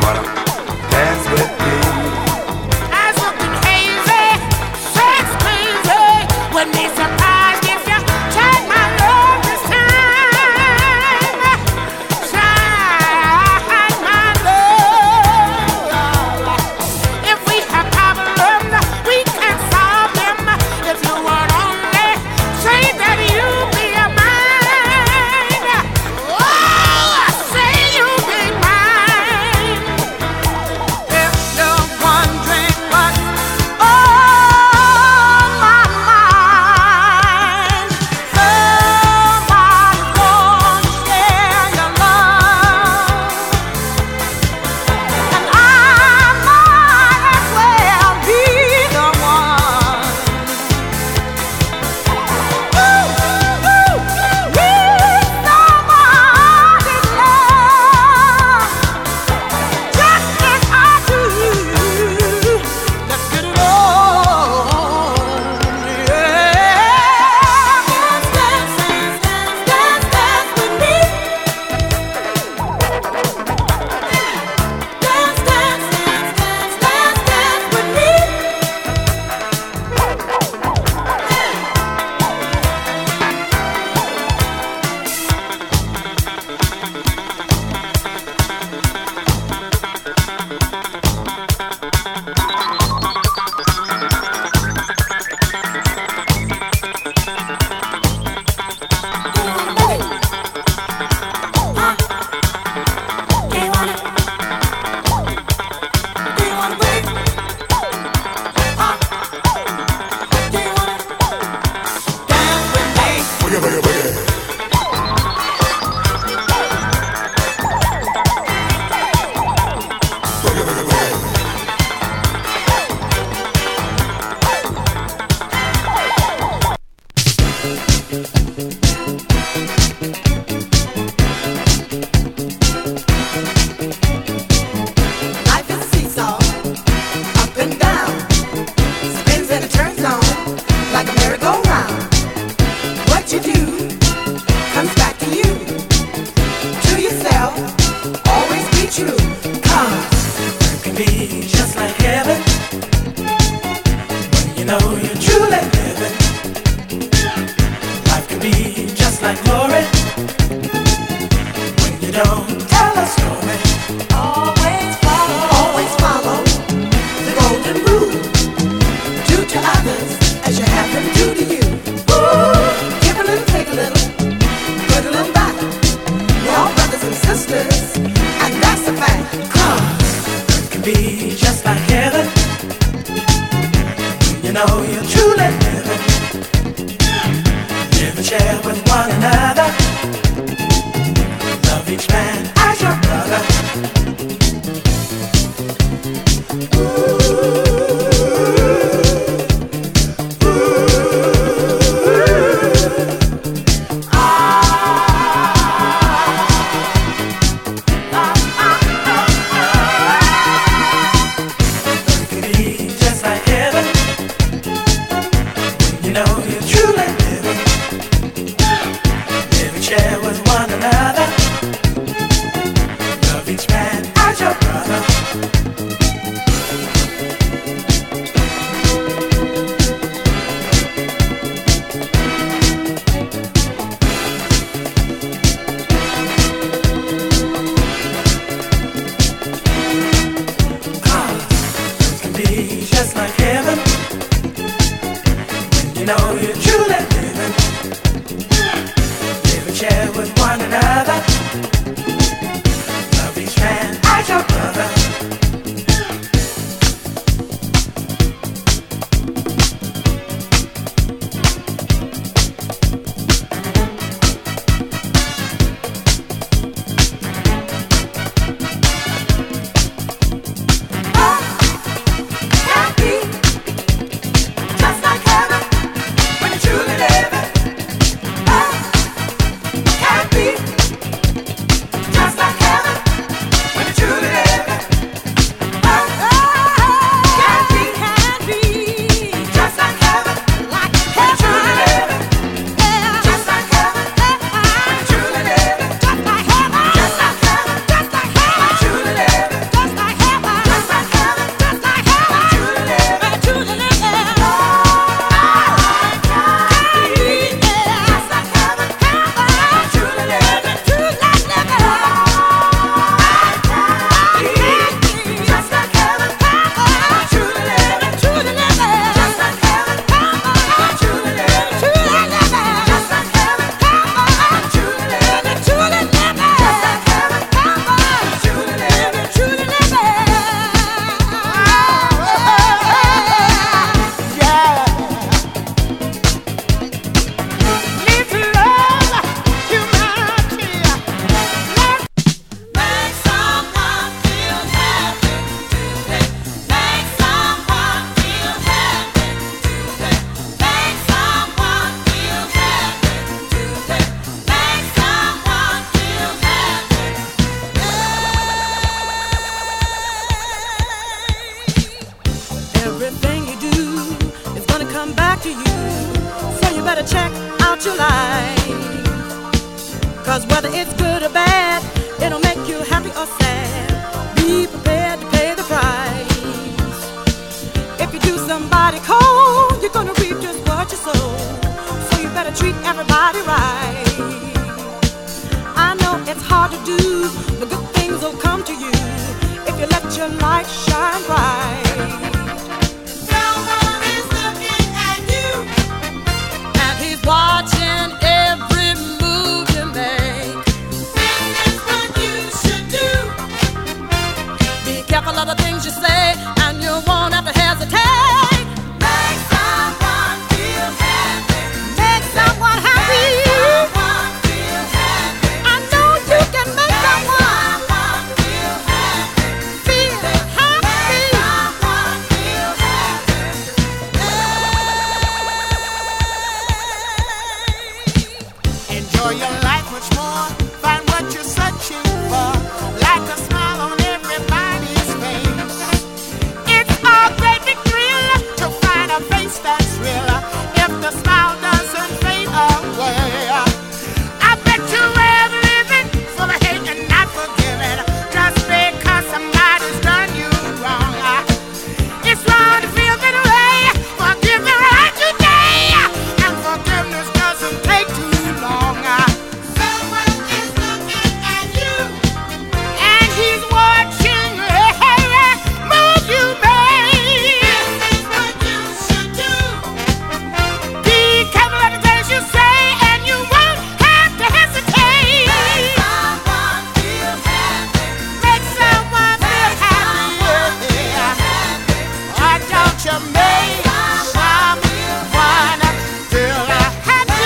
wanna dance with me. Eyes looking hazy, sex crazy. Wouldn't be surprised if you tried my love this time. Try my love. If we have problems, we can solve them. If you would only say that you be mine. Oh, say you be mine. better check out your life. Cause whether it's good or bad, it'll make you happy or sad. Be prepared to pay the price. If you do somebody cold, you're gonna reap just what you sow. So you better treat everybody right. I know it's hard to do, but good things will come to you if you let your light shine bright. Someone is looking at you, and he's watching every move you make. this is what you should do. Be careful of the things you say, and you won't have to hesitate. Make someone feel happy. Make someone happy. Someone feel happy. I know you can make someone Someone feel happy. feel happy. Someone feel happy. Enjoy your life much more. Find what you're searching for. Like a smile on everybody's face. It's a great big thrill to find a face that's real. If the smile doesn't fade away, I bet you we're living full of hate and not forgiving. Just because somebody's done you wrong. It's wrong to feel that way. Forgive me right today. And forgiveness doesn't take too long. Someone is looking at you, and he's watching every move you make. This is what you should do. Be careful of the things you say, and you won't have to hesitate. Make someone feel happy. Make someone feel happy. Why don't you make someone feel happy?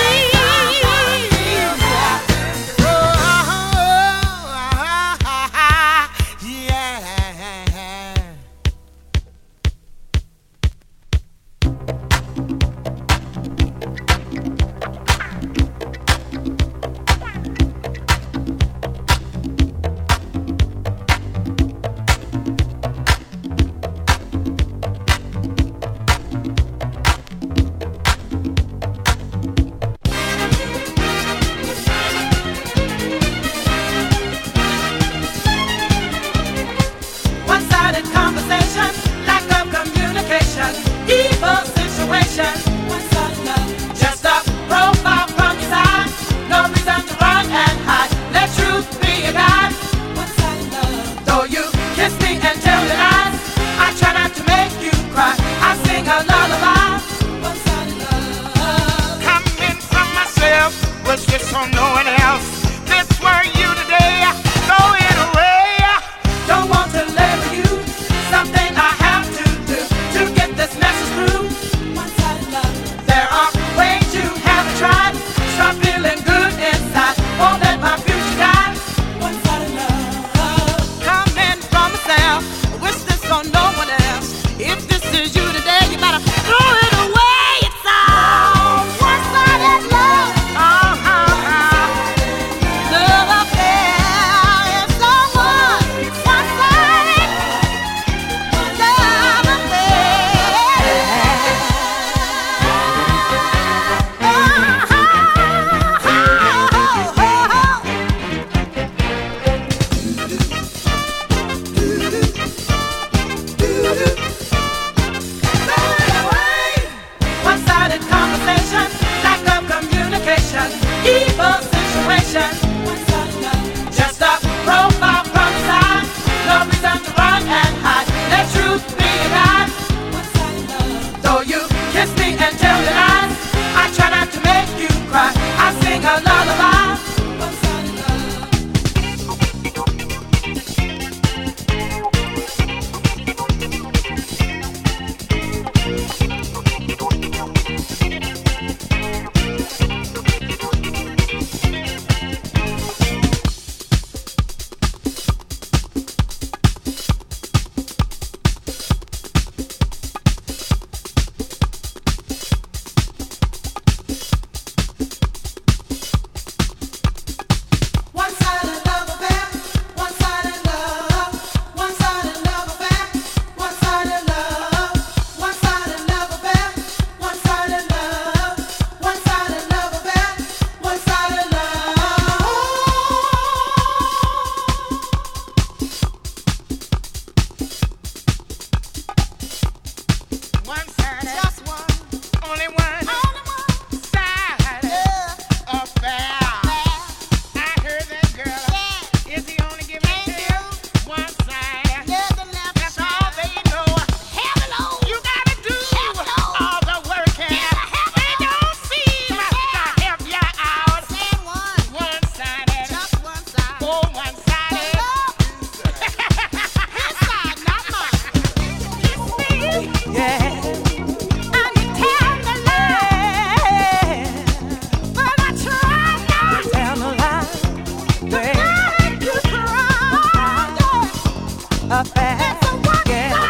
One-sided conversation, lack of communication, evil situation. One-sided love, just a profile from your side. No reason to run and hide. Let truth be your guide. One-sided love, though you kiss me and tell me lies, I try not to make you cry. I sing a lullaby. One-sided love. Coming from myself, was this on no one else? This were you today, throw it away. Don't want to label you, something I have to do to get this message through. One-sided love. There are ways you haven't tried. Start feeling good inside. Won't let my future die. One-sided love. Coming from myself, wish this on no one else. If this is you today, you better throw it away. It's all one-sided love. bad. It's a what? Get